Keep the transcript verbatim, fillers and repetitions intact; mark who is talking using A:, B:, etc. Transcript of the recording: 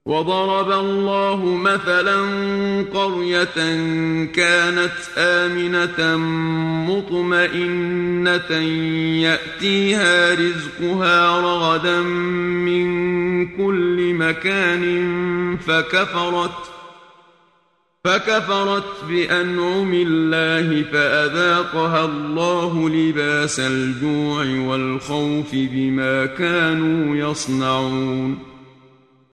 A: وضرب الله مثلا قرية كانت آمنة مطمئنة يأتيها رزقها رغدا من كل مكان فكفرت فكفرت بأنعم الله فأذاقها الله لباس الجوع والخوف بما كانوا يصنعون